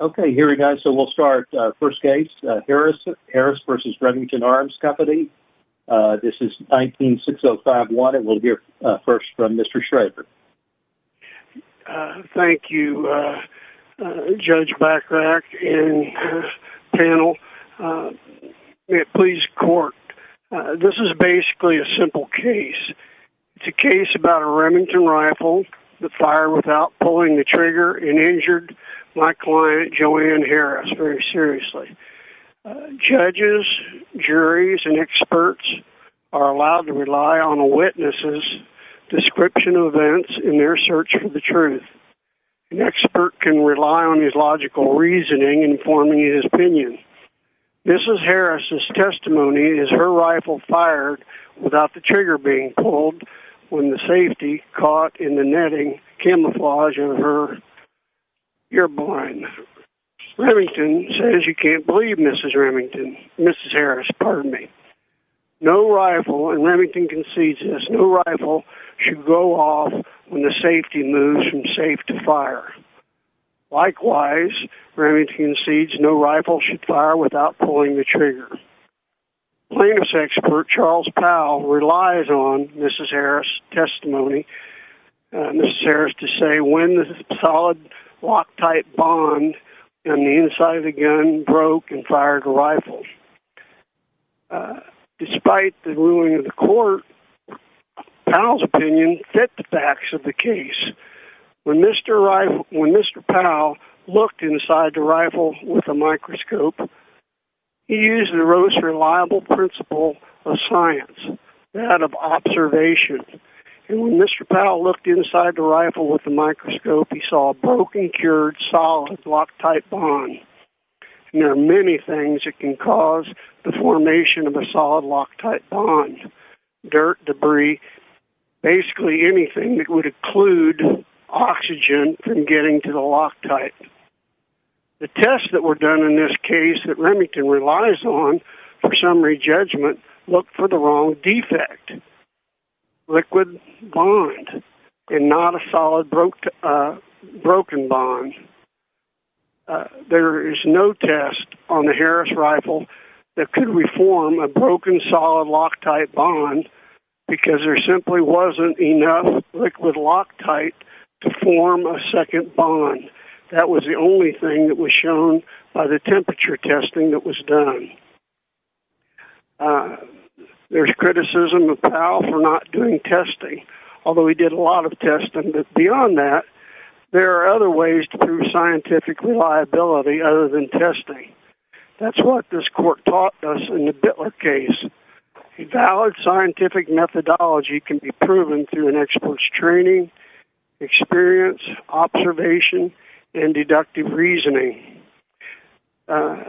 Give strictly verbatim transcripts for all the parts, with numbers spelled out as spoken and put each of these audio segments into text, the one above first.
Okay, here we go. So we'll start. Uh, first case, uh, Harris Harris versus Remington Arms Company. Uh, this is nineteen six oh five one, and we'll hear uh, first from Mister Schrader. Uh, thank you, uh, uh, Judge Bachrach and uh, panel. Uh, may it please court. Uh, this is basically a simple case. It's a case about a Remington rifle that fired without pulling the trigger and injured my client, Joanne Harris, very seriously. Uh, judges, juries, and experts are allowed to rely on a witness's description of events in their search for the truth. An expert can rely on his logical reasoning in forming his opinion. Missus Harris's testimony is her rifle fired without the trigger being pulled when the safety caught in the netting camouflage of her ear blind. Remington says you can't believe Missus Remington, Missus Harris, pardon me. No rifle, and Remington concedes this, no rifle should go off when the safety moves from safe to fire. Likewise, Remington concedes no rifle should fire without pulling the trigger. Plaintiff's expert Charles Powell relies on Missus Harris' testimony, uh, Missus Harris to say when the solid Loctite bond on the inside of the gun broke and fired the rifle. Uh, despite the ruling of the court, Powell's opinion fit the facts of the case. When Mister Rifle, when Mister Powell looked inside the rifle with a microscope, he used the most reliable principle of science, that of observation. And when Mister Powell looked inside the rifle with the microscope, he saw a broken, cured, solid Loctite bond. And there are many things that can cause the formation of a solid Loctite bond. Dirt, debris, basically anything that would occlude oxygen from getting to the Loctite. The tests that were done in this case that Remington relies on for summary judgment looked for the wrong defect. Liquid bond and not a solid broke, uh, broken bond. Uh, there is no test on the Harris rifle that could reform a broken solid Loctite bond because there simply wasn't enough liquid Loctite to form a second bond. That was the only thing that was shown by the temperature testing that was done. Uh, There's criticism of Powell for not doing testing, although he did a lot of testing. But beyond that, there are other ways to prove scientific reliability other than testing. That's what this court taught us in the Bitler case. A valid scientific methodology can be proven through an expert's training, experience, observation, and deductive reasoning. Uh,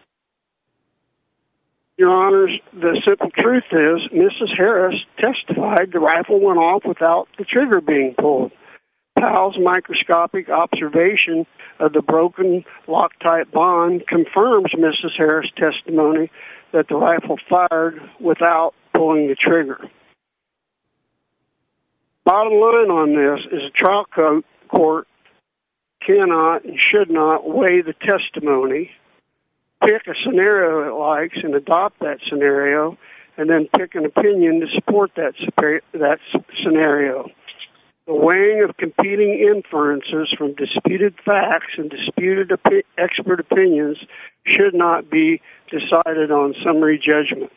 Your Honors, the simple truth is Missus Harris testified the rifle went off without the trigger being pulled. Powell's microscopic observation of the broken Loctite bond confirms Missus Harris' testimony that the rifle fired without pulling the trigger. Bottom line on this is a trial court cannot and should not weigh the testimony, pick a scenario it likes and adopt that scenario, and then pick an opinion to support that that scenario. The weighing of competing inferences from disputed facts and disputed opi- expert opinions should not be decided on summary judgment.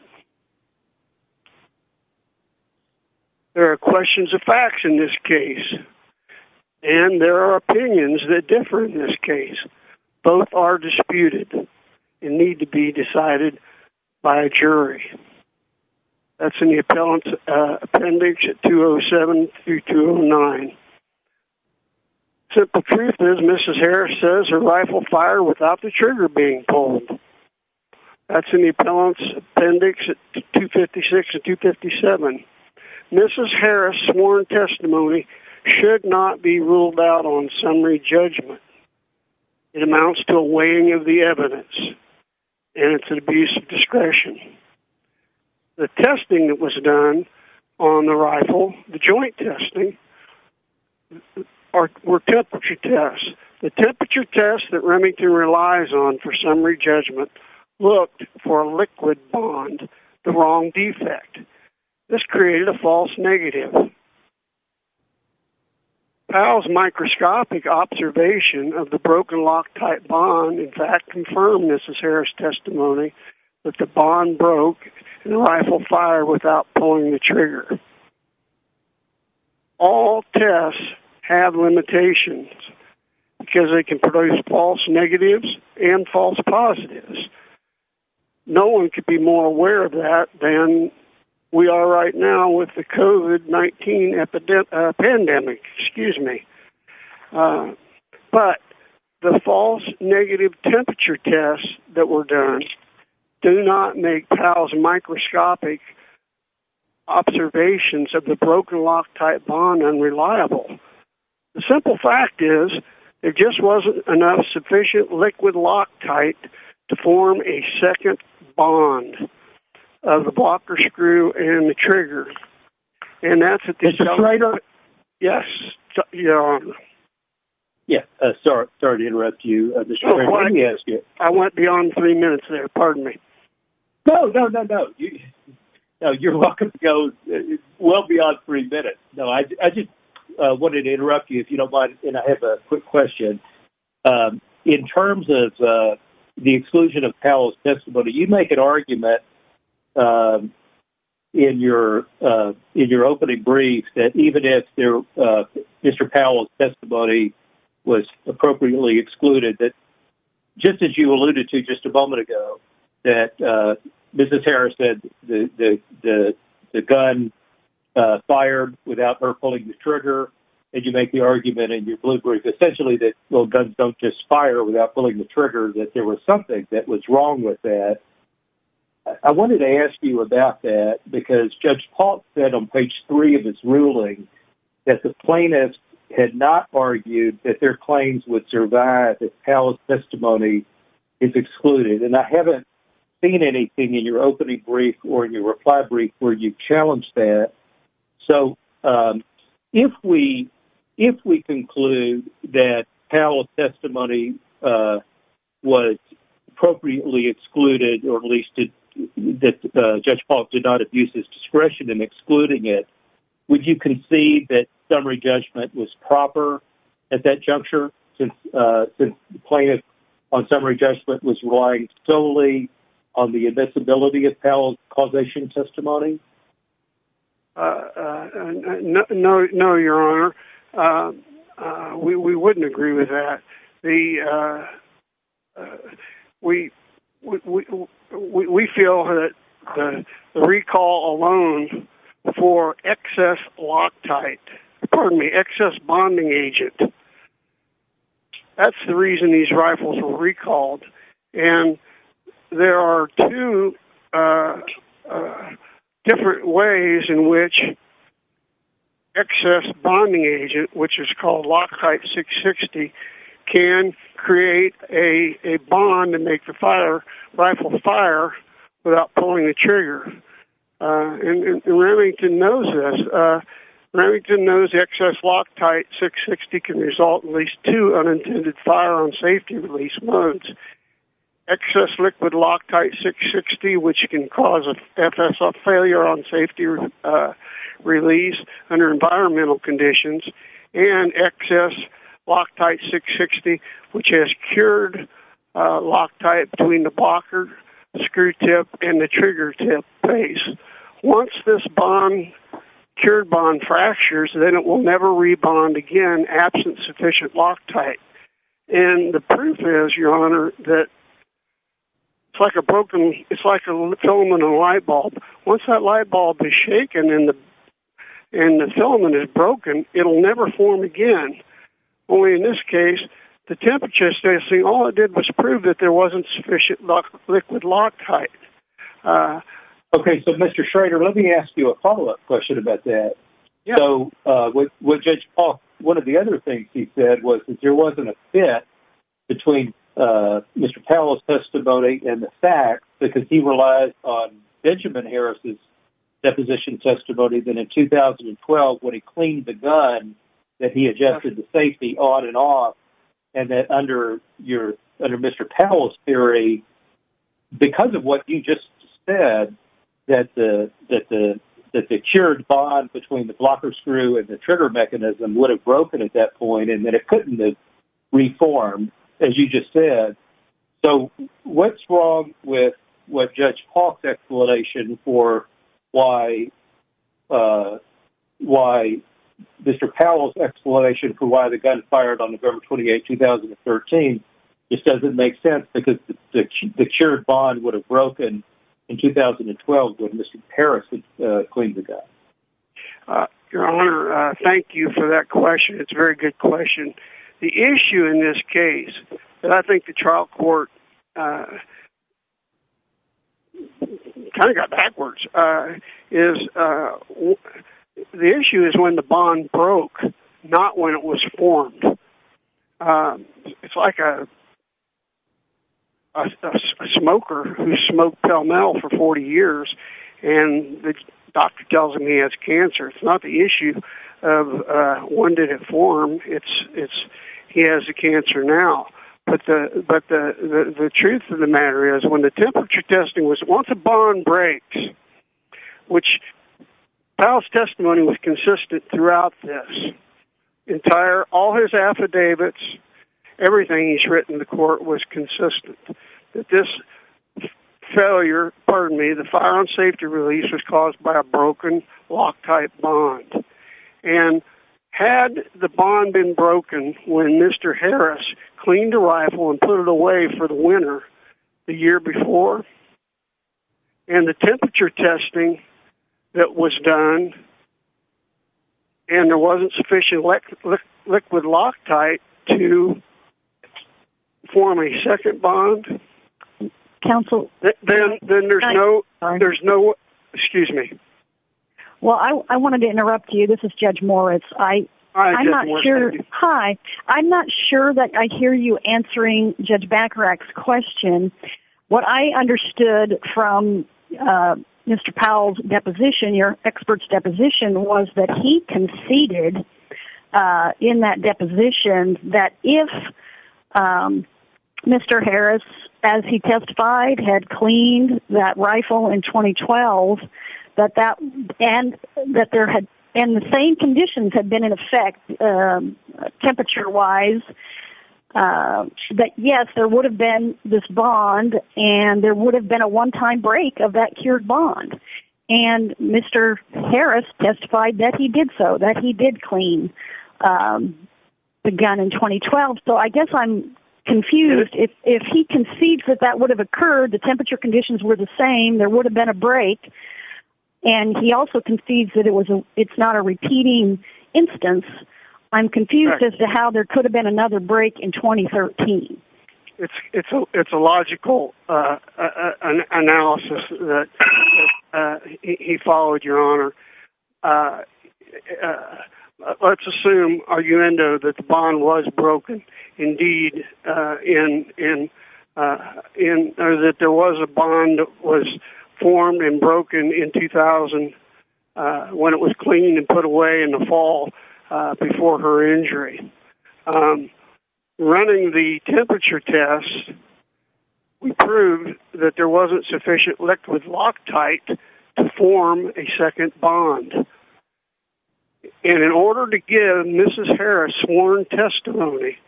There are questions of facts in this case, and there are opinions that differ in this case. Both are disputed and need to be decided by a jury. That's in the appellant's uh, appendix at two oh seven through two oh nine. Simple truth is Missus Harris says her rifle fired without the trigger being pulled. That's in the appellant's appendix at two fifty-six and two fifty-seven. Missus Harris' sworn testimony should not be ruled out on summary judgment. It amounts to a weighing of the evidence, and it's an abuse of discretion. The testing that was done on the rifle, the joint testing, are were temperature tests. The temperature test that Remington relies on for summary judgment looked for a liquid bond, the wrong defect. This created a false negative. Powell's microscopic observation of the broken Loctite bond, in fact, confirmed Missus Harris' testimony that the bond broke and the rifle fired without pulling the trigger. All tests have limitations because they can produce false negatives and false positives. No one could be more aware of that than we are right now with the COVID nineteen epidemic, uh, pandemic, excuse me. Uh, but the false negative temperature tests that were done do not make Powell's microscopic observations of the broken Loctite bond unreliable. The simple fact is there just wasn't enough sufficient liquid Loctite to form a second bond of the blocker screw and the trigger. And that's at the... Mister Schrader? Yes, Your Honor. Yeah, uh, sorry, sorry to interrupt you, uh, Mister Schrader. Oh, Let me ask you. I went beyond three minutes there. Pardon me. No, no, no, no. You, no, you're welcome to go well beyond three minutes. No, I, I just uh, wanted to interrupt you, if you don't mind, and I have a quick question. Um, in terms of uh, the exclusion of Powell's testimony, you make an argument um, in your uh, in your opening brief that even if there, uh, Mister Powell's testimony was appropriately excluded, that just as you alluded to just a moment ago, that uh, Missus Harris said the the the, the gun uh, fired without her pulling the trigger, and you make the argument in your blue brief essentially that, well, guns don't just fire without pulling the trigger, that there was something that was wrong with that. I wanted to ask you about that because Judge Paulk said on page three of his ruling that the plaintiffs had not argued that their claims would survive if Powell's testimony is excluded. And I haven't seen anything in your opening brief or in your reply brief where you challenged that. So um, if we if we conclude that Powell's testimony uh, was appropriately excluded, or at least did, that uh, Judge Paulk did not abuse his discretion in excluding it, would you concede that summary judgment was proper at that juncture, since uh, since the plaintiff on summary judgment was relying solely on the admissibility of Powell's causation testimony? Uh, uh, no, no, no, Your Honor. Uh, uh, we we wouldn't agree with that. The uh, uh, we, we we we feel that the, the recall alone for excess Loctite, pardon me, excess bonding agent, that's the reason these rifles were recalled. And there are two uh, uh, different ways in which excess bonding agent, which is called Loctite six sixty, can create a, a bond and make the fire rifle fire without pulling the trigger. Uh, and, and Remington knows this. Uh, Remington knows excess Loctite six sixty can result in at least two unintended firearm safety release modes. Excess liquid Loctite six sixty, which can cause a F S F failure on safety uh, release under environmental conditions, and excess Loctite six sixty, which has cured uh, Loctite between the blocker, the screw tip, and the trigger tip base. Once this bond, cured bond fractures, then it will never rebond again absent sufficient Loctite. And the proof is, Your Honor, that it's like a broken, it's like a filament in a light bulb. Once that light bulb is shaken and the and the filament is broken, it'll never form again. Only in this case, the temperature testing, all it did was prove that there wasn't sufficient liquid Loctite. Uh, okay, so Mister Schrader, let me ask you a follow-up question about that. Yeah. So uh, what, what Judge Paulk, one of the other things he said was that there wasn't a fit between uh, Mister Powell's testimony and the facts because he relies on Benjamin Harris's deposition testimony that in two thousand twelve, when he cleaned the gun, that he adjusted the safety on and off, and that under your under Mister Powell's theory, because of what you just said, that the that the that the cured bond between the blocker screw and the trigger mechanism would have broken at that point, and that it couldn't have reformed, as you just said. So what's wrong with what Judge Paul's explanation for why uh, why Mister Powell's explanation for why the gun fired on November twenty-eighth, two thousand thirteen just doesn't make sense, because the, the, the cured bond would have broken in two thousand twelve when Mister Harris uh, cleaned the gun? Uh, Your Honor, uh, thank you for that question. It's a very good question. The issue in this case that I think the trial court uh, kind of got backwards uh, is uh, w- the issue is when the bond broke, not when it was formed. Um, it's like a A, a, a smoker who smoked pell-mell for forty years, and the doctor tells him he has cancer. It's not the issue of uh, when did it form. It's it's he has the cancer now. But the but the, the the truth of the matter is, when the temperature testing was, once a bond breaks, which Powell's testimony was consistent throughout this entire, all his affidavits, everything he's written to the court was consistent. That this failure, pardon me, the firearm safety release was caused by a broken Loctite bond. And had the bond been broken when Mister Harris cleaned a rifle and put it away for the winter the year before, and the temperature testing that was done, and there wasn't sufficient li- li- liquid Loctite to form a second bond, counsel, then then there's no there's no excuse me. Well, I I wanted to interrupt you. This is Judge Moritz. I Hi, I'm Judge not Moritz, sure. Hi, I'm not sure that I hear you answering Judge Bacharach's question. What I understood from uh, Mister Powell's deposition, your expert's deposition, was that he conceded uh, in that deposition that if um, Mister Harris, as he testified, had cleaned that rifle in twenty twelve, that that and that there had and the same conditions had been in effect um, temperature-wise, uh, that yes, there would have been this bond, and there would have been a one-time break of that cured bond. And Mister Harris testified that he did so, that he did clean um, the gun in twenty twelve. So I guess I'm confused. If if he concedes that that would have occurred, the temperature conditions were the same, there would have been a break, and he also concedes that it was a, it's not a repeating instance, I'm confused Correct. as to how there could have been another break in twenty thirteen. It's it's a it's a logical uh, uh, an analysis that uh, he, he followed, Your Honor. Uh, uh, let's assume, arguendo, that the bond was broken. Indeed, uh, in in uh, in or that there was a bond that was formed and broken in two thousand uh, when it was cleaned and put away in the fall uh, before her injury. Um, running the temperature tests, we proved that there wasn't sufficient liquid Loctite to form a second bond. And in order to give Missus Harris sworn testimony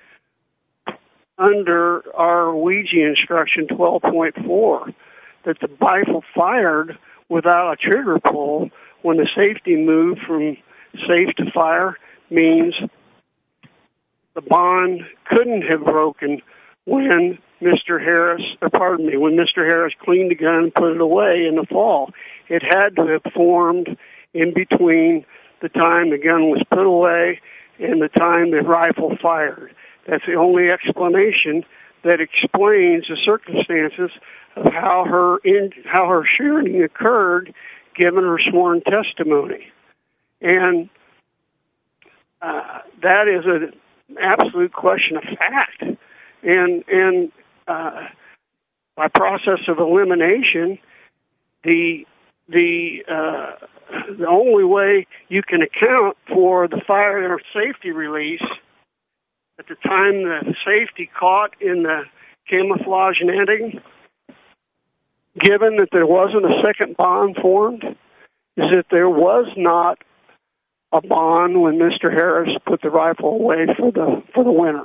under our Ouija instruction twelve point four, that the rifle fired without a trigger pull when the safety move from safe to fire means the bond couldn't have broken when Mister Harris, or pardon me, when Mister Harris cleaned the gun and put it away in the fall. It had to have formed in between the time the gun was put away and the time the rifle fired. That's the only explanation that explains the circumstances of how her in, how her shooting occurred, given her sworn testimony, and uh, that is an absolute question of fact. And and uh, by process of elimination, the the uh, the only way you can account for the fire safety release at the time the safety caught in the camouflage netting, given that there wasn't a second bond formed, is that there was not a bond when Mister Harris put the rifle away for the for the winter.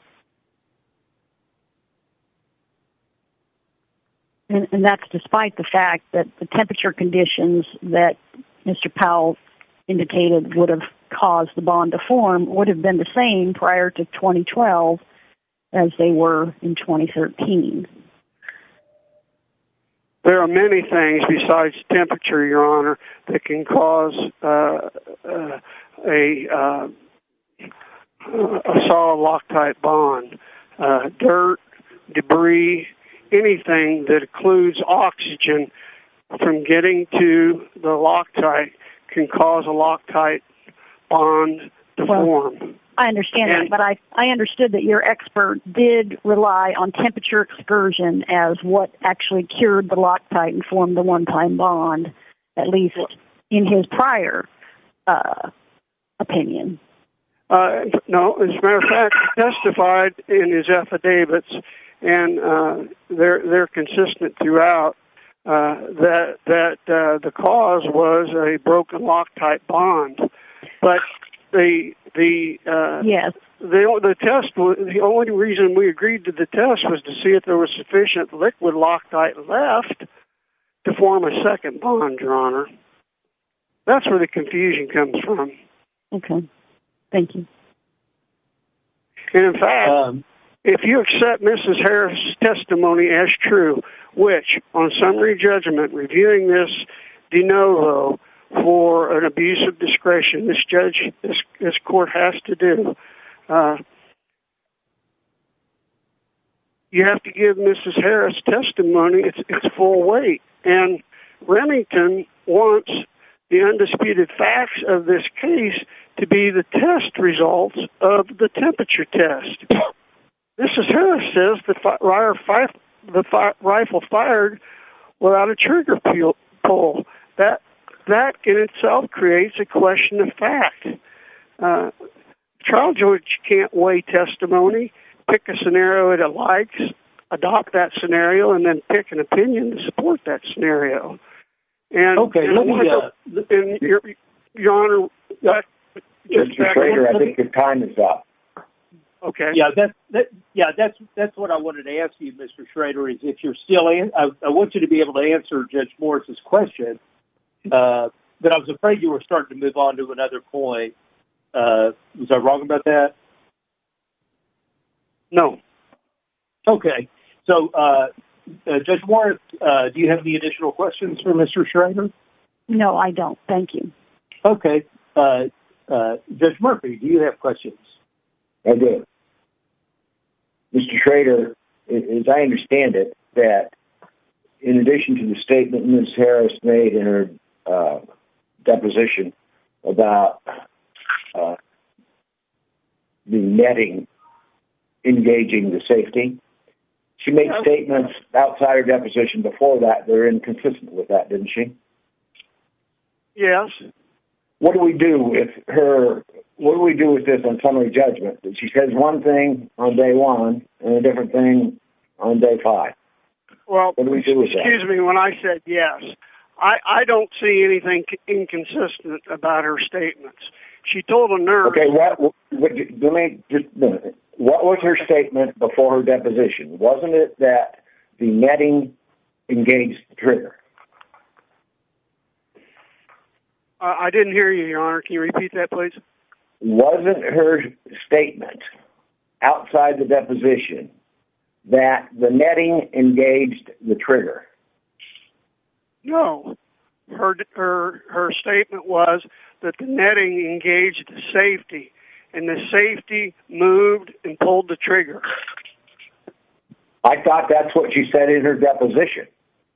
And, and that's despite the fact that the temperature conditions that Mister Powell indicated would have caused the bond to form would have been the same prior to twenty twelve as they were in twenty thirteen. There are many things besides temperature, Your Honor, that can cause uh, uh, a, uh, a solid Loctite bond. Uh, dirt, debris, anything that includes oxygen from getting to the Loctite can cause a Loctite bond to well, form. I understand and, that, but I, I understood that your expert did rely on temperature excursion as what actually cured the Loctite and formed the one-time bond, at least in his prior uh, opinion. Uh, no, as a matter of fact, he testified in his affidavits, and uh, they're they're consistent throughout uh, that that uh, the cause was a broken Loctite bond, but the the uh, yes the the test the only reason we agreed to the test was to see if there was sufficient liquid Loctite left to form a second bond, Your Honor. That's where the confusion comes from. Okay, thank you. And in fact, Um, if you accept Missus Harris' testimony as true, which on summary judgment, reviewing this de novo for an abuse of discretion, this judge, this, this court has to do, uh, you have to give Missus Harris' testimony its, its full weight. And Remington wants the undisputed facts of this case to be the test results of the temperature test. Missus Harris says the, fi- the fi- rifle fired without a trigger pull. That that in itself creates a question of fact. Uh, trial judge can't weigh testimony, pick a scenario it likes, adopt that scenario, and then pick an opinion to support that scenario. And okay, and let me. Uh, and your, your Honor, that, Mister Schrader, I think your time is up. Okay. Yeah, that's that. Yeah, that's that's what I wanted to ask you, Mister Schrader. Is if you're still in, I, I want you to be able to answer Judge Morris's question. Uh, but I was afraid you were starting to move on to another point. Uh, was I wrong about that? No. Okay. So, uh, uh, Judge Morris, uh, do you have any additional questions for Mister Schrader? No, I don't. Thank you. Okay. Uh, uh, Judge Murphy, do you have questions? I do. Mister Schrader, as I understand it, that in addition to the statement Miz Harris made in her uh, deposition about uh, the netting engaging the safety, she made Yeah. statements outside her deposition before that that are inconsistent with that, didn't she? Yes. What do we do with her? What do we do with this on summary judgment? She says one thing on day one and a different thing on day five. Well, What do we do with that? excuse me, when I said yes, I, I don't see anything inconsistent about her statements. She told a nurse... Okay, what, what, let me just a minute. What was her statement before her deposition? Wasn't it that the netting engaged the trigger? Uh, I didn't hear you, Your Honor. Can you repeat that, please? Wasn't her statement outside the deposition that the netting engaged the trigger? No. Her her her statement was that the netting engaged the safety, and the safety moved and pulled the trigger. I thought that's what she said in her deposition.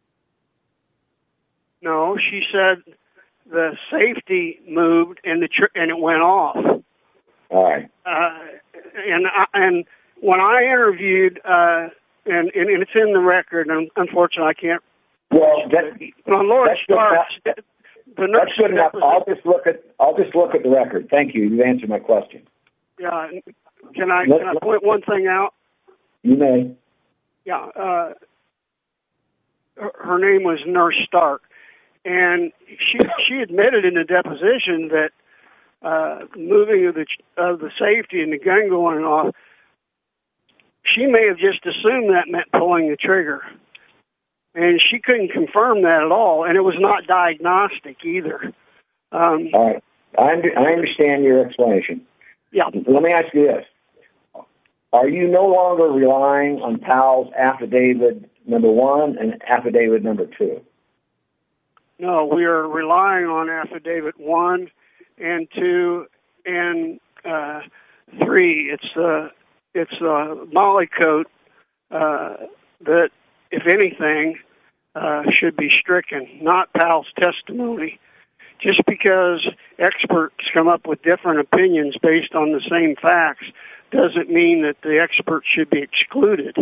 No, she said the safety moved and the tr- and it went off. All right. Uh, and I, and when I interviewed, uh, and, and it's in the record, and unfortunately I can't Well, that, on Lord that's Stark's, good the the enough. That's good enough. deposition- I'll just look at I'll just look at the record. Thank you. You've answered my question. Yeah, can I Let- can I point one thing out? You may. Yeah, uh, her, her name was Nurse Stark, and she she admitted in the deposition that uh, moving of the of the safety and the gun going off, she may have just assumed that meant pulling the trigger, and she couldn't confirm that at all, and it was not diagnostic either. Um, All right. I, under, I understand your explanation. yeah, Let me ask you this. Are you no longer relying on Powell's affidavit number one and affidavit number two? no, we are relying on affidavit one and two and uh, three. It's the it's the Molly coat uh, that, if anything, uh, should be stricken, not Powell's testimony. Just because experts come up with different opinions based on the same facts doesn't mean that the expert should be excluded.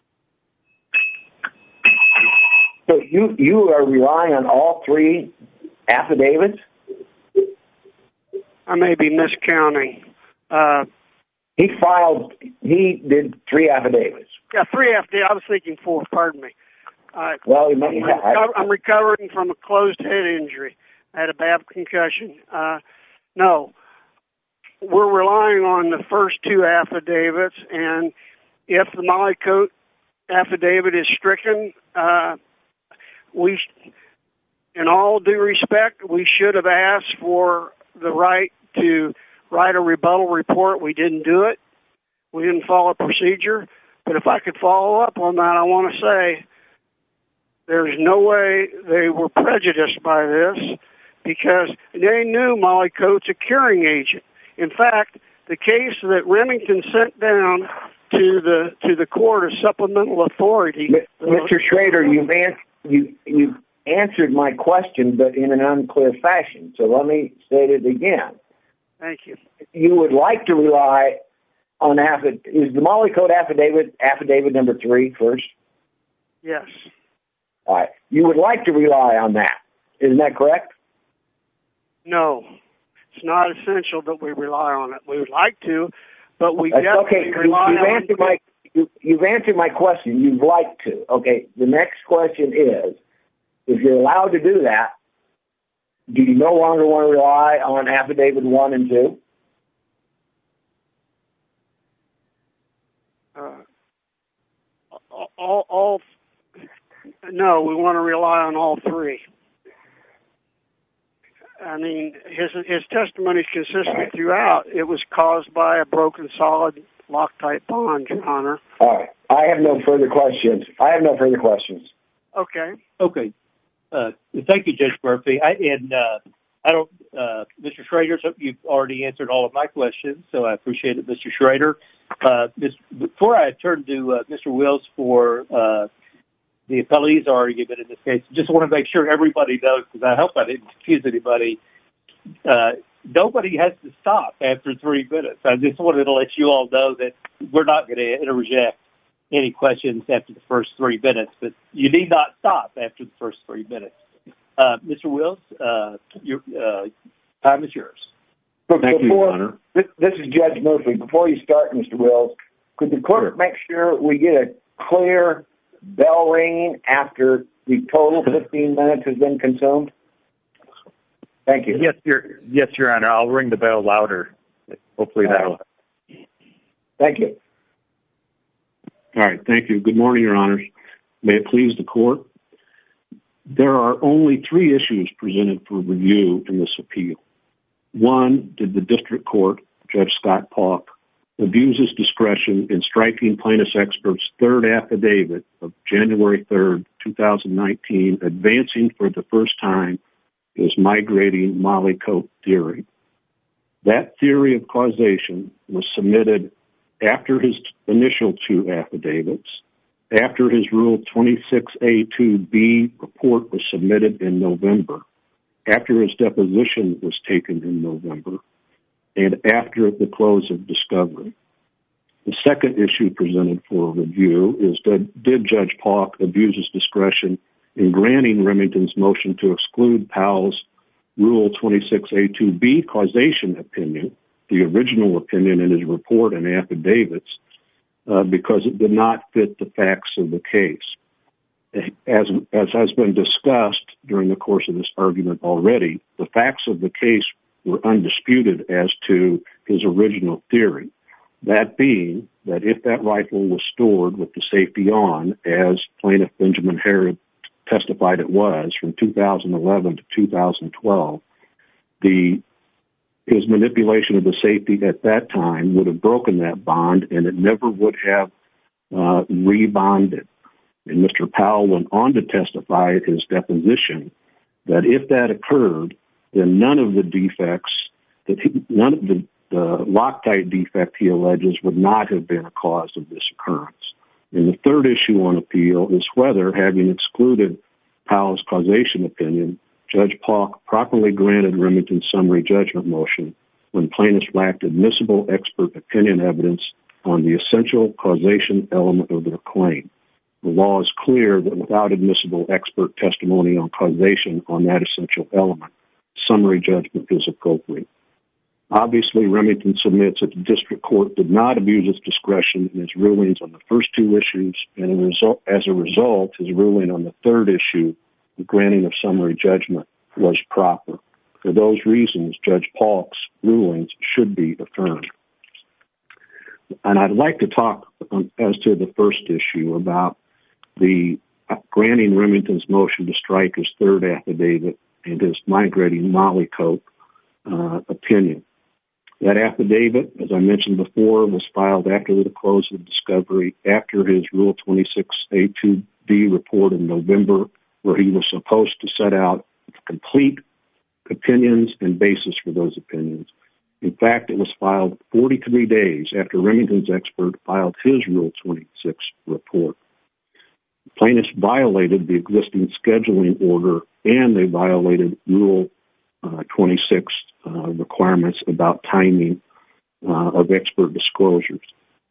So you you are relying on all three affidavits? I may be miscounting. Uh, He filed. He did three affidavits. yeah, three affidavits. I was thinking four. Pardon me. Uh, Well, he may I'm, have. reco- I'm recovering from a closed head injury. I had a bad concussion. Uh, no, we're relying on the first two affidavits, and if the Molly Coat affidavit is stricken, uh, we, sh- in all due respect, we should have asked for the right to write a rebuttal report. We didn't do it. We didn't follow procedure. But if I could follow up on that, I want to say there's no way they were prejudiced by this, because they knew Molly Coat's a curing agent. In fact, the case that Remington sent down to the to the court of supplemental authority. Mister Schrader, you've an- you you've answered my question, but in an unclear fashion. So let me state it again. Thank you. You would like to rely on affidavit. Is the Molly Coat affidavit affidavit number three first? Yes. All right. You would like to rely on that. Isn't that correct? No, it's not essential that we rely on it. We would like to, but we That's definitely okay. rely You've on answered my you, you've answered my question. You'd like to. Okay. The next question is, if you're allowed to do that, do you no longer want to rely on affidavit one and two? Uh, all, all, no, we want to rely on all three. I mean, his his testimony is consistent right. throughout. It was caused by a broken solid Loctite bond, Your Honor. All right. I have no further questions. I have no further questions. Okay. Okay. Uh, thank you, Judge Murphy. I, and uh, I don't, uh, Mister Schrader, so you've already answered all of my questions, so I appreciate it, Mister Schrader. Uh, this, before I turn to uh, Mister Wills for uh, the appellee's argument in this case, just want to make sure everybody knows, because I hope I didn't confuse anybody. Uh, nobody has to stop after three minutes. I just wanted to let you all know that we're not going to interject any questions after the first three minutes, but you need not stop after the first three minutes. Uh, Mister Wills, uh, your uh, time is yours. But Thank before, you, Honor. This, this is Judge Murphy. Before you start, Mister Wills, could the clerk Sure. make sure we get a clear bell ringing after the total fifteen minutes has been consumed? Thank you. Yes, Your yes, Your Honor. I'll ring the bell louder. Hopefully that'll. Thank you. All right, thank you. Good morning, Your Honors. May it please the Court. There are only three issues presented for review in this appeal. One, did the District Court, Judge Scott Paulk, abuse his discretion in striking plaintiff's expert's third affidavit of January third, twenty nineteen, advancing for the first time his migrating Molly Coat theory? That theory of causation was submitted after his initial two affidavits, after his Rule twenty-six A two B report was submitted in November, after his deposition was taken in November, and after the close of discovery. The second issue presented for review is that did Judge Paulk abuse his discretion in granting Remington's motion to exclude Powell's Rule twenty-six A two B causation opinion, the original opinion in his report and affidavits, uh, because it did not fit the facts of the case. As, as has been discussed during the course of this argument already, the facts of the case were undisputed as to his original theory, that being that if that rifle was stored with the safety on, as plaintiff Benjamin Harris testified it was from two thousand eleven to two thousand twelve, the his manipulation of the safety at that time would have broken that bond and it never would have uh, rebonded. And Mister Powell went on to testify at his deposition that if that occurred, then none of the defects, that he, none of the, the Loctite defect he alleges would not have been a cause of this occurrence. And the third issue on appeal is whether, having excluded Powell's causation opinion, Judge Polk properly granted Remington's summary judgment motion when plaintiffs lacked admissible expert opinion evidence on the essential causation element of their claim. The law is clear that without admissible expert testimony on causation on that essential element, summary judgment is appropriate. Obviously, Remington submits that the district court did not abuse its discretion in its rulings on the first two issues, and as a result, as a result his ruling on the third issue, the granting of summary judgment, was proper. For those reasons, Judge Polk's rulings should be affirmed. And I'd like to talk um, as to the first issue about the uh, granting Remington's motion to strike his third affidavit and his migrating Molly coat uh, opinion. That affidavit, as I mentioned before, was filed after the close of discovery, after his Rule twenty-six A two B report in November, where he was supposed to set out complete opinions and basis for those opinions. In fact, it was filed forty-three days after Remington's expert filed his Rule twenty-six report. Plaintiffs violated the existing scheduling order, and they violated Rule uh, twenty-six uh, requirements about timing uh, of expert disclosures.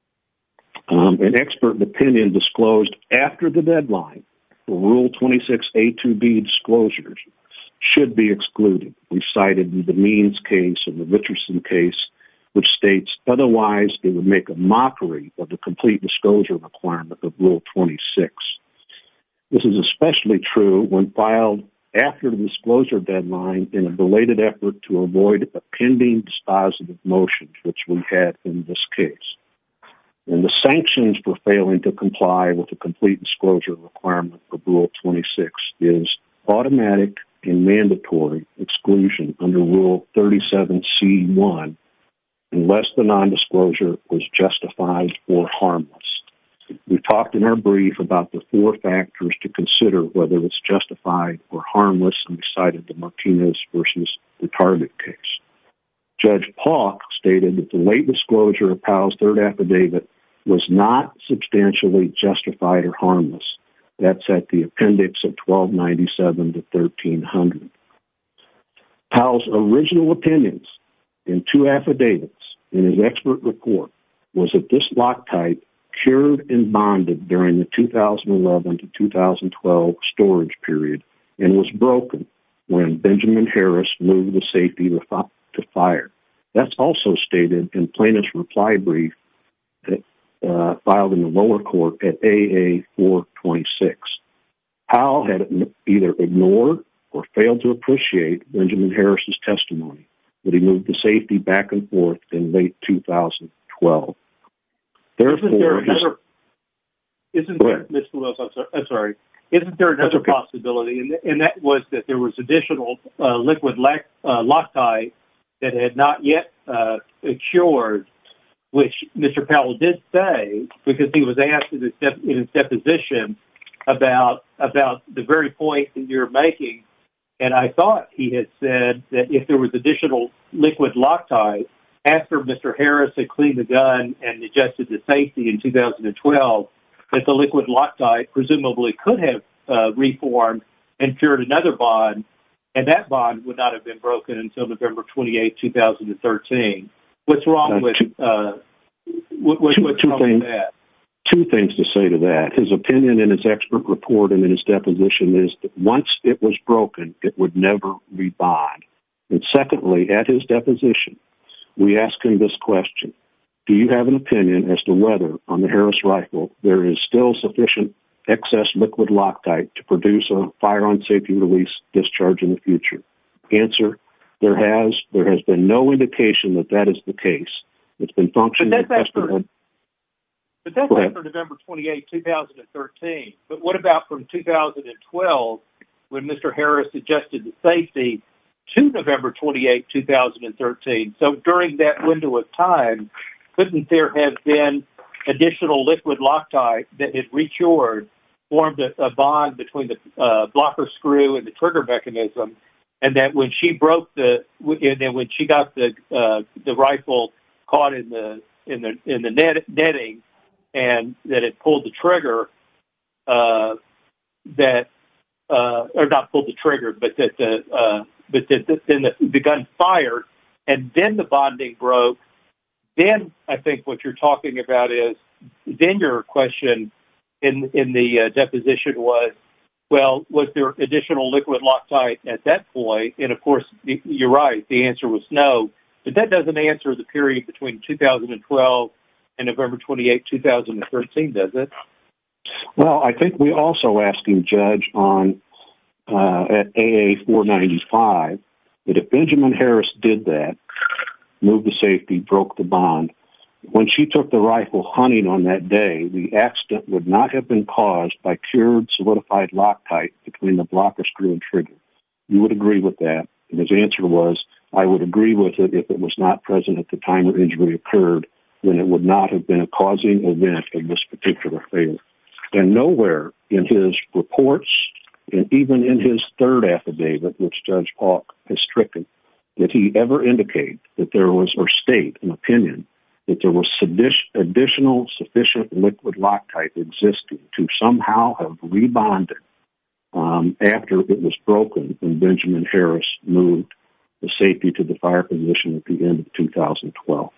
Um, an expert opinion disclosed after the deadline for Rule twenty-six A two B disclosures should be excluded. We cited the Means case and the Richardson case, which states otherwise it would make a mockery of the complete disclosure requirement of Rule twenty-six. This is especially true when filed after the disclosure deadline in a belated effort to avoid a pending dispositive motion, which we had in this case. And the sanctions for failing to comply with the complete disclosure requirement of Rule twenty-six is automatic and mandatory exclusion under Rule thirty-seven C one unless the nondisclosure was justified or harmless. We talked in our brief about the four factors to consider whether it's justified or harmless, and we cited the Martinez versus the Target case. Judge Polk stated that the late disclosure of Powell's third affidavit was not substantially justified or harmless. That's at the appendix of twelve ninety-seven to thirteen hundred. Powell's original opinions in two affidavits in his expert report was that this Loctite cured and bonded during the two thousand eleven to two thousand twelve storage period and was broken when Benjamin Harris moved the safety to fire. That's also stated in plaintiff's reply brief that, uh, filed in the lower court at A A four twenty-six. Powell had either ignored or failed to appreciate Benjamin Harris's testimony that he moved the safety back and forth in late two thousand twelve. Therefore, isn't there another, isn't there, Mister Wills, I'm sorry, I'm sorry, isn't there another okay. possibility, and, and that was that there was additional uh, liquid lac, uh, Loctite that had not yet uh, cured, which Mister Powell did say, because he was asked in his, dep- in his deposition about about the very point that you're making, and I thought he had said that if there was additional liquid Loctite after Mister Harris had cleaned the gun and adjusted the safety in two thousand twelve, that the liquid Loctite presumably could have uh, reformed and cured another bond, and that bond would not have been broken until November twenty-eighth, twenty thirteen. What's wrong uh, with, two, uh, what, what's two, what's two wrong things, with that? two things to say to that. His opinion in his expert report and in his deposition is that once it was broken, it would never rebond. And secondly, at his deposition, we asked him this question: do you have an opinion as to whether on the Harris rifle there is still sufficient excess liquid Loctite to produce a firearm safety release discharge in the future? Answer: there has there has been no indication that that is the case. It's been functioning. But that's after, but that's after November twenty-eighth, two thousand thirteen. But what about from two thousand twelve, when Mister Harris adjusted the safety to November twenty-eighth, two thousand thirteen? So during that window of time, couldn't there have been additional liquid Loctite that had recured, formed a, a bond between the uh, blocker screw and the trigger mechanism, and that when she broke the, and then when she got the uh, the rifle caught in the in the in the net, netting, and that it pulled the trigger, uh, that uh, or not pulled the trigger, but that the uh, but that the, then the, the gun fired, and then the bonding broke. Then I think what you're talking about is, then your question in in the uh, deposition was, well, was there additional liquid Loctite at that point? And of course, you're right. The answer was no. But that doesn't answer the period between two thousand twelve and November twenty-eighth, two thousand thirteen, does it? Well, I think we also asked him, Judge, on uh, at A A four ninety-five, that if Benjamin Harris did that, moved the safety, broke the bond, when she took the rifle hunting on that day, the accident would not have been caused by cured, solidified Loctite between the blocker screw and trigger. You would agree with that? And his answer was, I would agree with it if it was not present at the time the injury occurred, then it would not have been a causing event of this particular failure. And nowhere in his reports, and even in his third affidavit, which Judge Paulk has stricken, did he ever indicate that there was, or state an opinion, that there was additional sufficient liquid Loctite existing to somehow have rebonded um, after it was broken when Benjamin Harris moved the safety to the fire position at the end of two thousand twelve.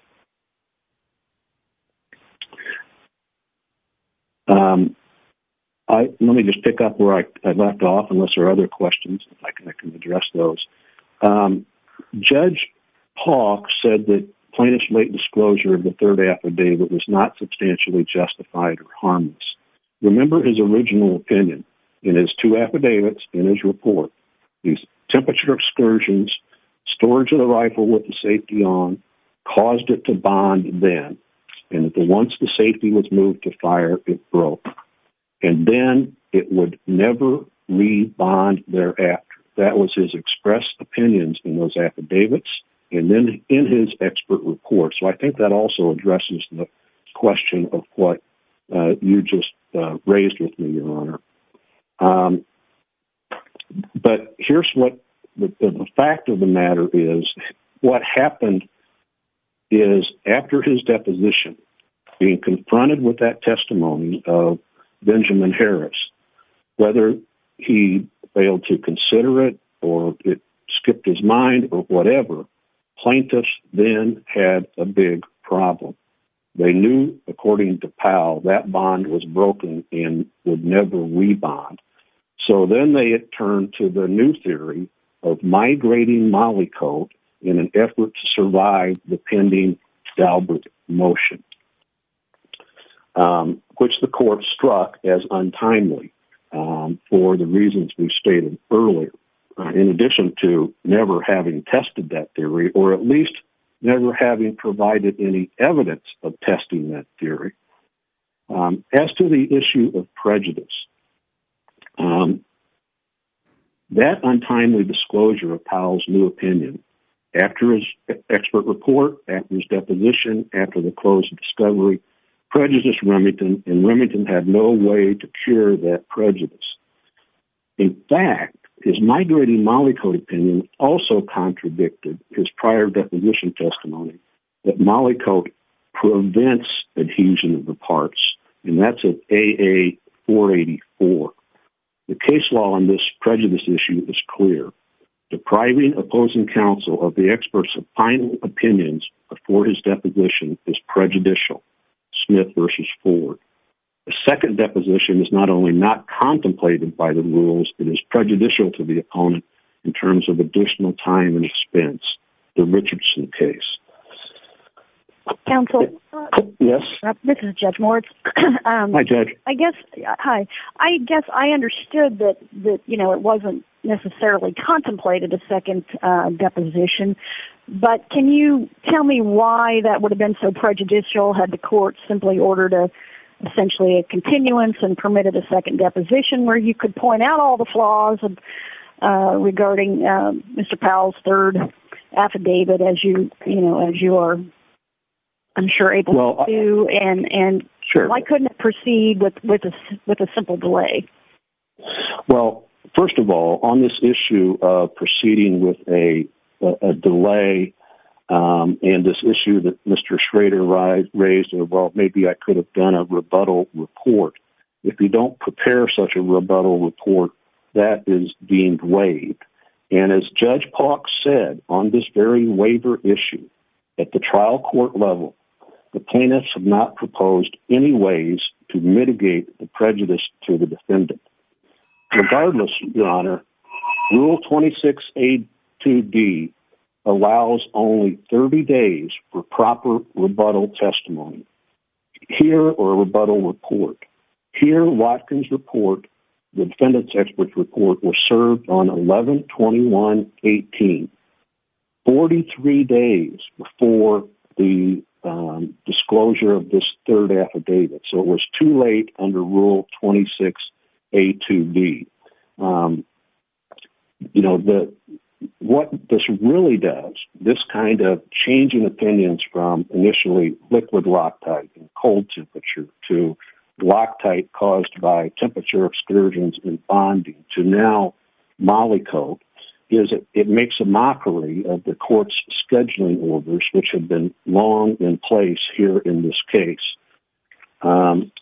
Um, I, let me just pick up where I, I left off, unless there are other questions. I can, I can address those. Um, Judge Paulk said that plaintiff's late disclosure of the third affidavit was not substantially justified or harmless. Remember his original opinion in his two affidavits in his report. These temperature excursions, storage of the rifle with the safety on, caused it to bond then, and that the, once the safety was moved to fire, it broke. And then it would never re-bond thereafter. That was his express opinions in those affidavits and then in his expert report. So I think that also addresses the question of what uh, you just uh, raised with me, Your Honor. Um, but here's what the, the fact of the matter is. What happened is, after his deposition, being confronted with that testimony of Benjamin Harris, whether he failed to consider it or it skipped his mind or whatever, plaintiffs then had a big problem. They knew, according to Powell, that bond was broken and would never rebond. So then they had turned to the new theory of migrating Molykote in an effort to survive the pending Daubert motion, um, which the court struck as untimely um, for the reasons we stated earlier, uh, in addition to never having tested that theory, or at least never having provided any evidence of testing that theory. Um, as to the issue of prejudice, um, that untimely disclosure of Powell's new opinion after his expert report, after his deposition, after the close of discovery, prejudiced Remington, and Remington had no way to cure that prejudice. In fact, his migrating Molykote opinion also contradicted his prior deposition testimony that Molykote prevents adhesion of the parts, and that's at A A four eighty-four. The case law on this prejudice issue is clear. Depriving opposing counsel of the expert's final opinions before his deposition is prejudicial. Smith versus Ford. A second deposition is not only not contemplated by the rules, it is prejudicial to the opponent in terms of additional time and expense. The Richardson case. Counsel? Yes? Uh, this is Judge Moritz. um, hi, Judge. I guess, hi. I guess I understood that, that, you know, it wasn't necessarily contemplated a second uh, deposition, but can you tell me why that would have been so prejudicial had the court simply ordered a essentially a continuance and permitted a second deposition where you could point out all the flaws of, uh, regarding uh, Mister Powell's third affidavit, as you you know as you are, I'm sure, able well, to do, and and sure. Why couldn't it proceed with with a with a simple delay? Well, first of all, on this issue of proceeding with a a, a delay. Um, and this issue that Mister Schrader raised, well, maybe I could have done a rebuttal report. If you don't prepare such a rebuttal report, that is deemed waived. And as Judge Pauck said on this very waiver issue, at the trial court level, the plaintiffs have not proposed any ways to mitigate the prejudice to the defendant. Regardless, Your Honor, Rule twenty-six A two D allows only thirty days for proper rebuttal testimony. Here, or a rebuttal report. Here, Watkins' report, the defendant's expert report, was served on eleven twenty-one eighteen, forty-three days before the um, disclosure of this third affidavit. So it was too late under Rule twenty-six A two D. Um, you know, the what this really does, this kind of change in opinions from initially liquid Loctite and cold temperature to Loctite caused by temperature excursions and bonding to now Molykote, is it, it makes a mockery of the court's scheduling orders, which have been long in place here in this case. Um,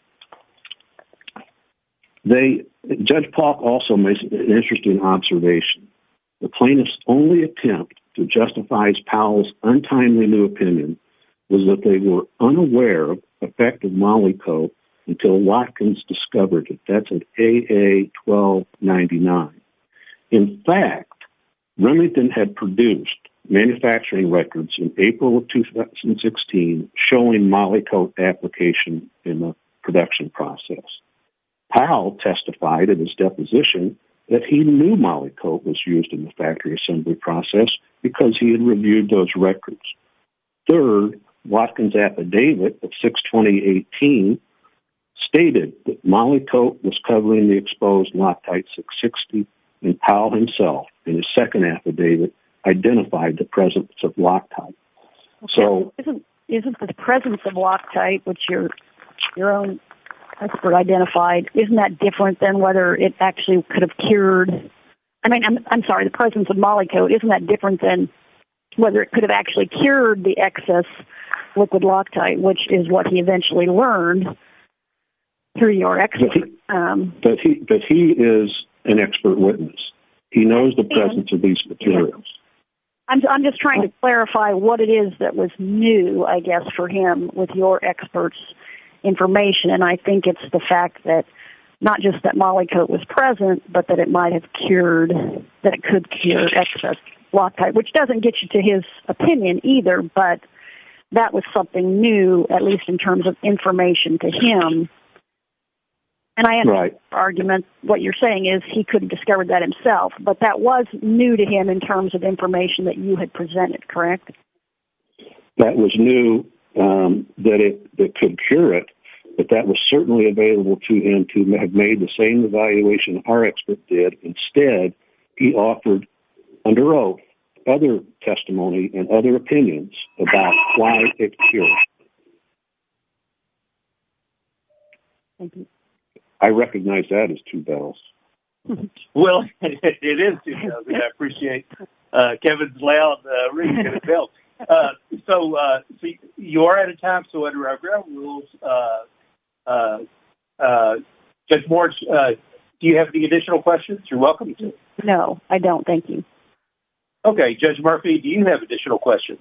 they, Judge Pauck also makes an interesting observation. The plaintiff's only attempt to justify Powell's untimely new opinion was that they were unaware of effective Molykote until Watkins discovered it. That's at A A twelve ninety-nine. In fact, Remington had produced manufacturing records in April of two thousand sixteen showing Molykote application in the production process. Powell testified at his deposition that he knew Molykote was used in the factory assembly process because he had reviewed those records. Third, Watkins' affidavit of six twenty eighteen stated that Molykote was covering the exposed Loctite six sixty, and Powell himself, in his second affidavit, identified the presence of Loctite. So, isn't isn't the presence of Loctite, which your your own expert identified, isn't that different than whether it actually could have cured? I mean, I'm I'm sorry, the presence of Molykote, isn't that different than whether it could have actually cured the excess liquid Loctite, which is what he eventually learned through your expert. But he, um, but he, but he is an expert witness. He knows the presence of these materials. I'm, I'm just trying to clarify what it is that was new, I guess, for him with your expert's information. And I think it's the fact that not just that Molykote was present, but that it might have cured, that it could cure excess Loctite, which doesn't get you to his opinion either, but that was something new, at least in terms of information to him. And I understand right. the argument, what you're saying is he could have discovered that himself, but that was new to him in terms of information that you had presented, correct? That was new, um, that it that could cure it, but that was certainly available to him to have made the same evaluation our expert did. Instead, he offered, under oath, other testimony and other opinions about why it cured. Thank you. I recognize that as two bells. Well, it is two bells, and I appreciate uh, Kevin's loud uh, ringing of the bell. Uh, so, uh, so you are out of time, so under our ground rules, uh, uh, uh, Judge Moritz, uh, do you have any additional questions? You're welcome to. No, I don't. Thank you. Okay, Judge Murphy, do you have additional questions?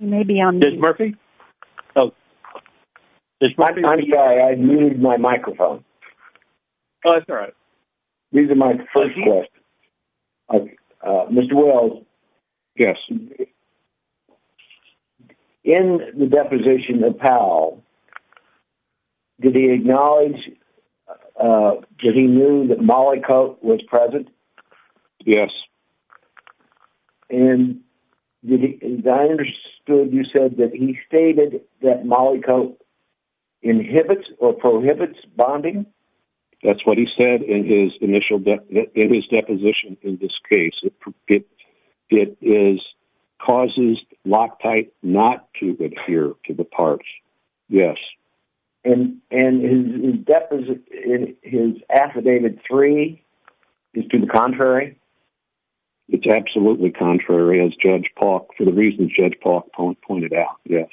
Maybe on Judge Murphy? Oh. Judge Murphy? I'm, I'm sorry, I muted my microphone. Oh, that's all right. These are my first uh, questions. Uh, uh, Mister Wells. Yes. In the deposition of Powell, did he acknowledge uh, that he knew that Molly Coat was present? Yes. And did he, as I understood, you said that he stated that Molly Coat inhibits or prohibits bonding? That's what he said in his initial de- in his deposition in this case. It it it is causes Loctite not to adhere to the parts. Yes. And and his, his deposit in his affidavit three is to the contrary. It's absolutely contrary, as Judge Paulk, for the reasons Judge Paulk pointed out. Yes.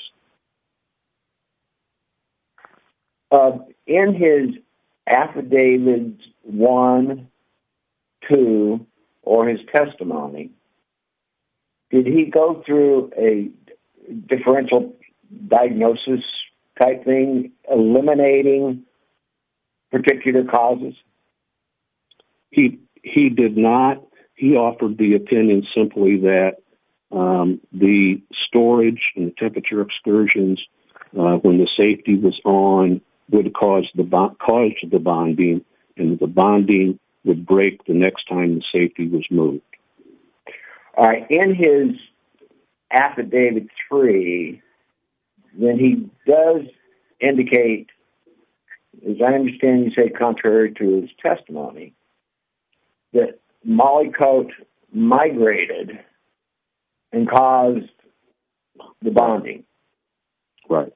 Uh, in his affidavits one, two, or his testimony, did he go through a differential diagnosis type thing, eliminating particular causes? He he did not. He offered the opinion simply that um, the storage and the temperature excursions uh, when the safety was on would cause the bond, cause the bonding, and the bonding would break the next time the safety was moved. All right. In his affidavit three, then he does indicate, as I understand you say, contrary to his testimony, that Molly Coat migrated and caused the bonding. Right.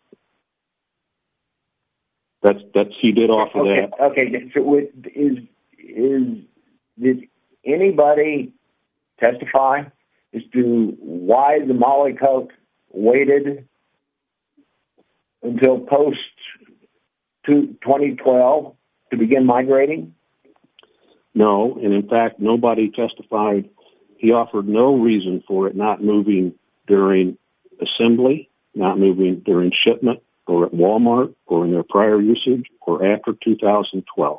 That's that's he did offer okay, that. Okay. So is is did anybody testify as to why the Molly Coat waited until post twenty twelve to begin migrating? No, and in fact, nobody testified. He offered no reason for it not moving during assembly, not moving during shipment, or at Walmart, or in their prior usage, or after two thousand twelve.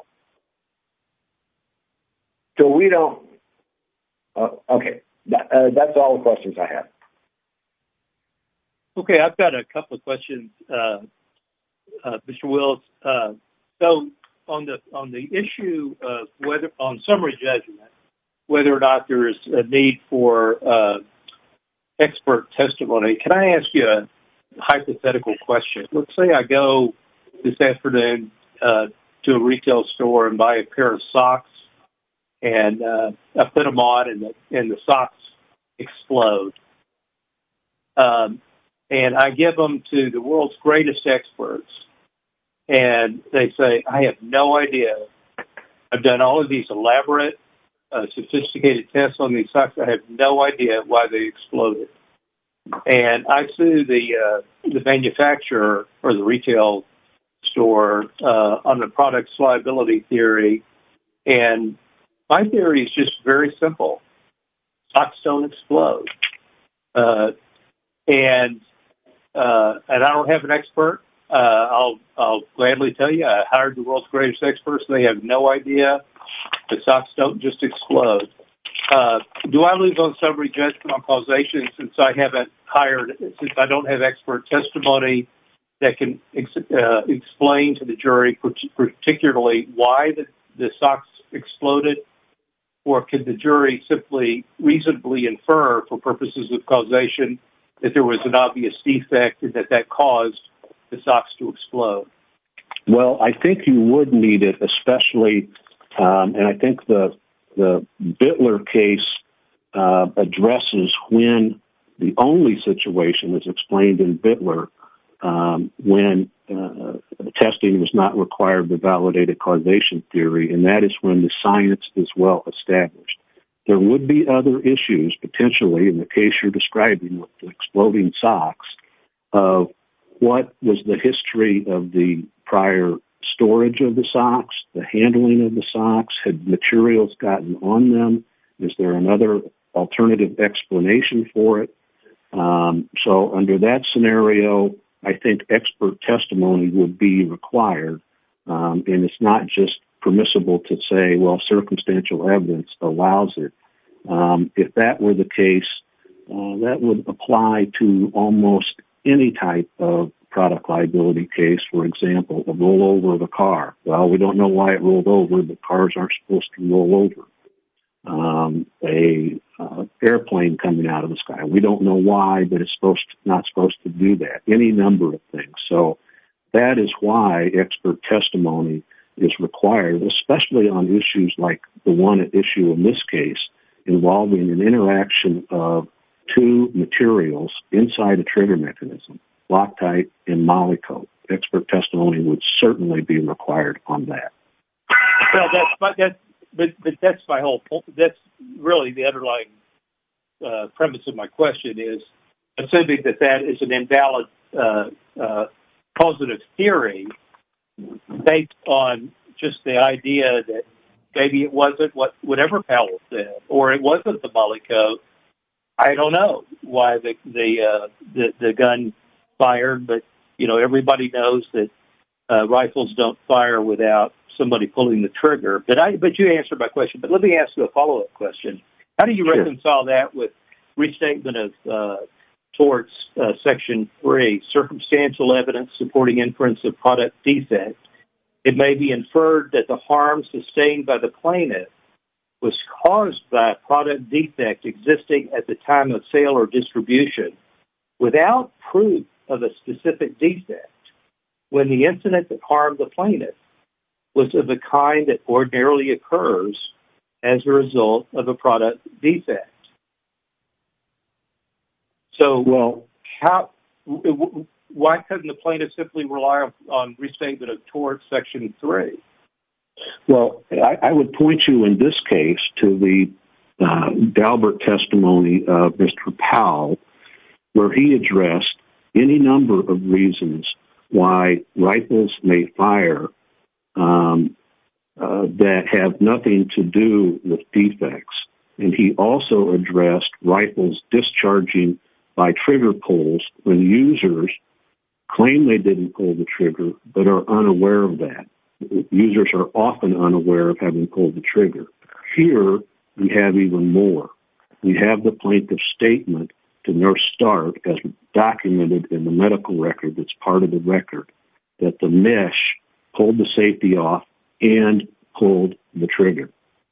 So we don't... Uh, okay, that, uh, that's all the questions I have. Okay, I've got a couple of questions, uh, uh, Mister Wills. Uh, so on the on the issue of whether, on summary judgment, whether or not there is a need for uh, expert testimony, can I ask you a hypothetical question? Let's say I go this afternoon uh, to a retail store and buy a pair of socks, and uh, I put them on, and the, and the socks explode. Um, and I give them to the world's greatest experts, and they say, I have no idea. I've done all of these elaborate, uh, sophisticated tests on these socks. I have no idea why they exploded. And I sue the uh, the manufacturer or the retail store uh, on the product's liability theory. And my theory is just very simple. Socks don't explode. Uh, and uh, and I don't have an expert. Uh, I'll I'll gladly tell you, I hired the world's greatest experts. They have no idea the socks don't just explode. Uh, do I lose on summary judgment on causation since I haven't hired, since I don't have expert testimony that can ex- uh, explain to the jury particularly why the, the socks exploded? Or could the jury simply reasonably infer for purposes of causation that there was an obvious defect and that that caused the socks to explode? Well, I think you would need it, especially, um, and I think the the Bittler case uh, addresses when the only situation is explained in Bittler um, when uh, testing was not required to validate a causation theory, and that is when the science is well established. There would be other issues, potentially, in the case you're describing with the exploding socks, of what was the history of the prior storage of the socks, the handling of the socks, had materials gotten on them, is there another alternative explanation for it? Um, so under that scenario, I think expert testimony would be required. Um, and it's not just permissible to say, well, circumstantial evidence allows it. Um, if that were the case, uh, that would apply to almost any type of product liability case. For example, a rollover of a car. Well, we don't know why it rolled over, but cars aren't supposed to roll over. Um, a uh, airplane coming out of the sky. We don't know why, but it's supposed to, not supposed to do that. Any number of things. So that is why expert testimony is required, especially on issues like the one at issue in this case, involving an interaction of two materials inside a trigger mechanism, Loctite and Molykote. Expert testimony would certainly be required on that. Well, that's that's but, but that's my whole point. That's really the underlying uh, premise of my question is assuming that that is an invalid uh, uh, causative theory based on just the idea that maybe it wasn't what whatever Powell said, or it wasn't the Molykote. I don't know why the the uh, the, the gun fired, but you know everybody knows that uh, rifles don't fire without somebody pulling the trigger. But I but you answered my question. But let me ask you a follow up question. How do you Sure. reconcile that with restatement of uh, torts uh, section three, circumstantial evidence supporting inference of product defect? It may be inferred that the harm sustained by the plaintiff was caused by a product defect existing at the time of sale or distribution without proof of a specific defect when the incident that harmed the plaintiff was of the kind that ordinarily occurs as a result of a product defect. So, Well, how, why couldn't the plaintiff simply rely on, on restatement of torts section three? Well, I, I would point you in this case to the uh, Dalbert testimony of Mister Powell, where he addressed any number of reasons why rifles may fire um, uh, that have nothing to do with defects. And he also addressed rifles discharging by trigger pulls when users claim they didn't pull the trigger but are unaware of that. Users are often unaware of having pulled the trigger. Here, we have even more. We have the plaintiff's statement to Nurse Stark, as documented in the medical record that's part of the record, that the mesh pulled the safety off and pulled the trigger.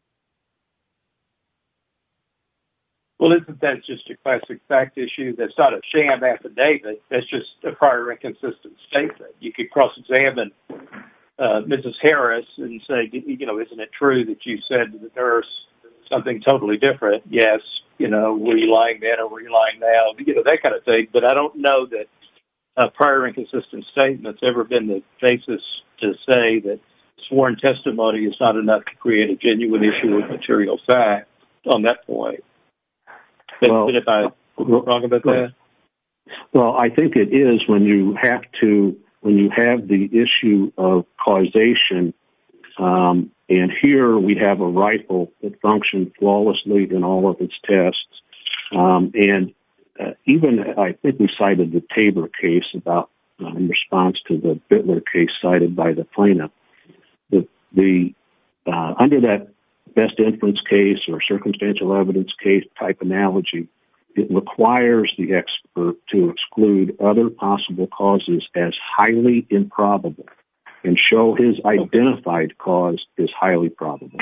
Well, isn't that just a classic fact issue? That's not a sham affidavit. That's just a prior inconsistent statement. You could cross-examine uh, Missus Harris and say, you know, isn't it true that you said to the nurse something totally different? Yes. You know, were you lying then or were you lying now? You know, that kind of thing. But I don't know that uh, prior inconsistent statements ever been the basis to say that sworn testimony is not enough to create a genuine issue of material fact on that point. Well, but if I wrong about that? Well, I think it is when you have to, when you have the issue of causation, um, and here we have a rifle that functioned flawlessly in all of its tests. Um, and uh, even, I think we cited the Tabor case about, uh, in response to the Bittler case cited by the plaintiff. The, the uh, under that best inference case or circumstantial evidence case type analogy, it requires the expert to exclude other possible causes as highly improbable and show his identified cause is highly probable.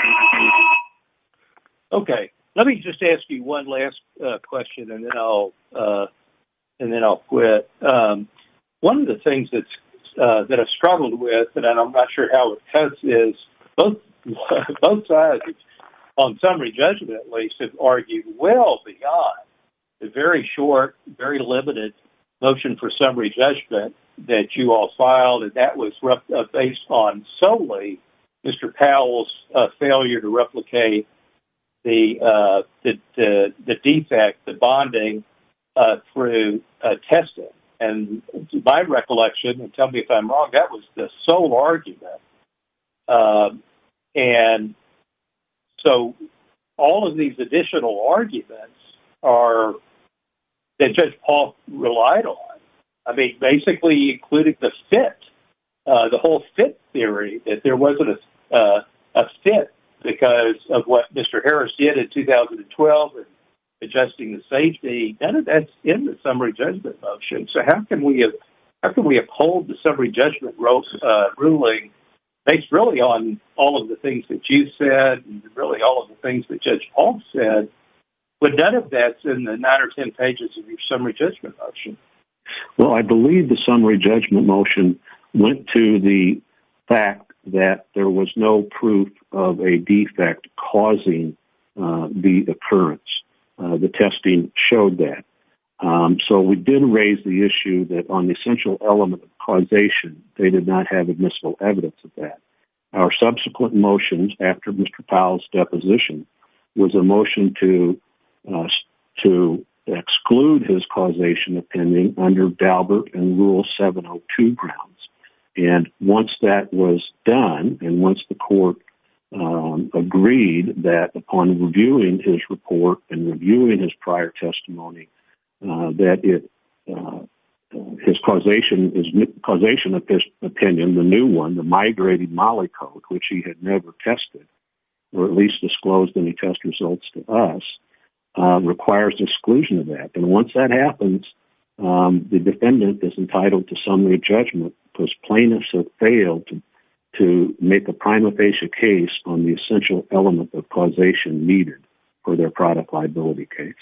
Okay. Let me just ask you one last uh, question, and then I'll uh, and then I'll quit. Um, one of the things that's uh, that I've struggled with, and I'm not sure how it cuts, is both both sides on summary judgment at least have argued well beyond the very short, very limited motion for summary judgment that you all filed, and that was rep- uh, based on solely Mister Powell's uh, failure to replicate the, uh, the the the defect, the bonding uh, through uh, testing. And to my recollection, and tell me if I'm wrong, that was the sole argument. Um, and so all of these additional arguments are that Judge Paul relied on. I mean, basically including the fit, uh, the whole fit theory, that there wasn't a, uh, a fit because of what Mister Harris did in two thousand twelve and adjusting the safety. None of that's in the summary judgment motion. So how can we have, how can we uphold the summary judgment ro- uh, ruling based really on all of the things that you said and really all of the things that Judge Paul said, but none of that's in the nine or ten pages of your summary judgment motion? Well, I believe the summary judgment motion went to the fact that there was no proof of a defect causing uh, the occurrence. Uh, the testing showed that. Um, so we did raise the issue that on the essential element of causation, they did not have admissible evidence of that. Our subsequent motions after Mister Powell's deposition was a motion to uh, to exclude his causation opinion under Daubert and Rule seven oh two grounds. And once that was done, and once the court um, agreed that upon reviewing his report and reviewing his prior testimony, uh, that it uh, his causation is causation of his opinion, the new one, the migrating Molly code, which he had never tested, or at least disclosed any test results to us, uh, requires exclusion of that. And once that happens, um, the defendant is entitled to summary judgment because plaintiffs have failed to, to make a prima facie case on the essential element of causation needed for their product liability case.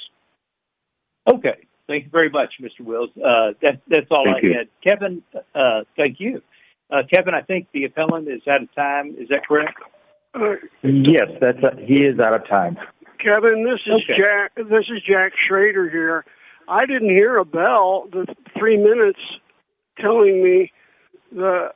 Okay. Thank you very much, Mister Wills. Uh, that, that's all thank I you. had. Kevin, uh, thank you. Uh, Kevin, I think the appellant is out of time. Is that correct? Uh, Yes, that's a, he is out of time. Kevin, this is Okay. Jack. This is Jack Schrader here. I didn't hear a bell. The three minutes telling me the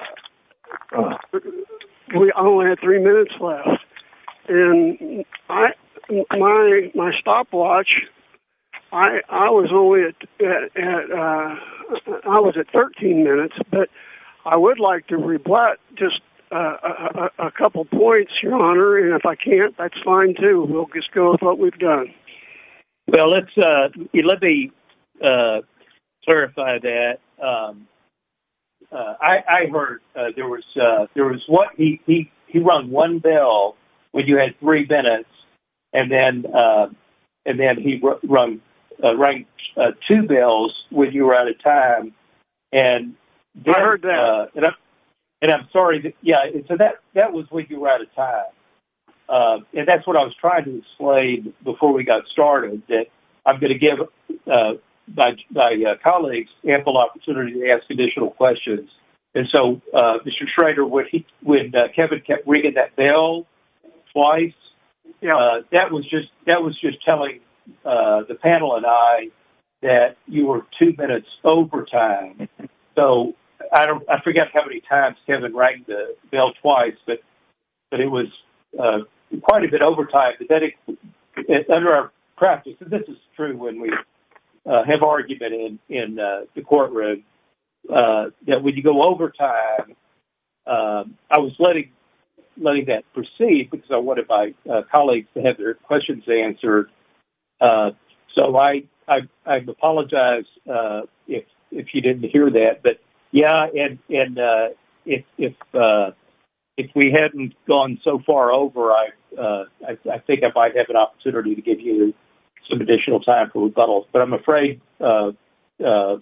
uh, we only had three minutes left, and I my my stopwatch. I I was only at, at, at uh, I was at thirteen minutes, but I would like to rebut just uh, a, a, a couple points, Your Honor, and if I can't, that's fine too. We'll just go with what we've done. Well, let's uh, let me uh, clarify that. Um, uh, I, I heard uh, there was uh, there was what he, he he rung one bell when you had three minutes, and then uh, and then he rung uh, rang uh, two bells when you were out of time. And then, I heard that, uh, and I'm and I'm sorry. That, yeah, so that that was when you were out of time. Uh, and that's what I was trying to explain before we got started, that I'm going to give uh, my, my uh, colleagues ample opportunity to ask additional questions. And so, uh, Mister Schrader, when, he, when uh, Kevin kept ringing that bell twice, yeah. uh, that was just that was just telling uh, the panel and I that you were two minutes over time. So I don't I forget how many times Kevin rang the bell twice, but but it was uh, quite a bit overtime. But that it, it, under our practice, and this is true when we uh, have argument in in uh, the courtroom, uh, that when you go overtime, um, I was letting letting that proceed because I wanted my uh, colleagues to have their questions answered. Uh, so I I, I apologize uh, if if you didn't hear that, but yeah, and and uh, if if uh, if we hadn't gone so far over, I, uh, I I think I might have an opportunity to give you some additional time for rebuttals. But I'm afraid uh, uh,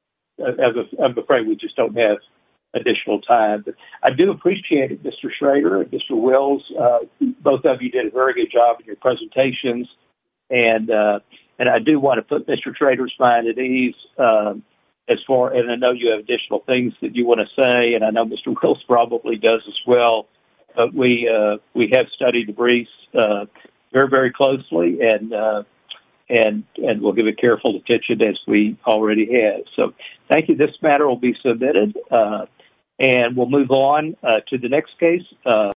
I'm afraid we just don't have additional time. But I do appreciate it, Mister Schrader and Mister Wills. Uh, both of you did a very good job in your presentations, and uh, and I do want to put Mister Schrader's mind at ease. Um, As far, and I know you have additional things that you want to say, and I know Mister Wills probably does as well. But we uh, we have studied the briefs uh, very, very closely, and uh, and and we'll give it careful attention as we already have. So, thank you. This matter will be submitted, uh, and we'll move on uh, to the next case. Uh,